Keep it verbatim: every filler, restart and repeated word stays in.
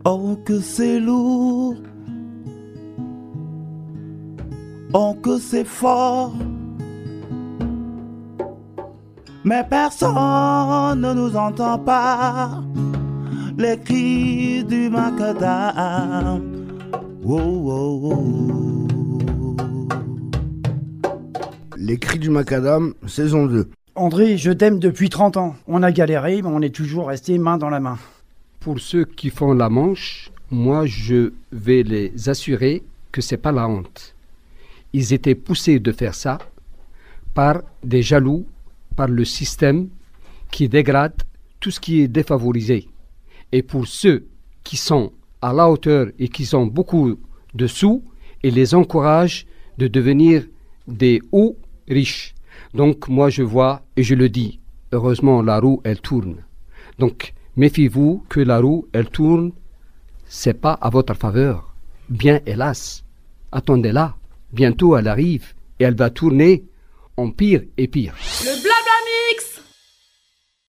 Oh que c'est lourd, oh que c'est fort, mais personne ne nous entend pas. Les cris du macadam. Oh, oh, oh. Les cris du macadam, saison deux. André, je t'aime depuis trente ans. On a galéré, mais on est toujours resté main dans la main. Pour ceux qui font la manche, moi je vais les assurer que c'est pas la honte. Ils étaient poussés de faire ça par des jaloux, par le système qui dégrade tout ce qui est défavorisé. Et pour ceux qui sont à la hauteur et qui ont beaucoup de sous, ils les encouragent de devenir des hauts riches. Donc moi je vois et je le dis, heureusement la roue elle tourne. Donc méfiez-vous que la roue elle tourne, c'est pas à votre faveur. Bien hélas, attendez-la, bientôt elle arrive et elle va tourner en pire et pire. Le Blabla Mix.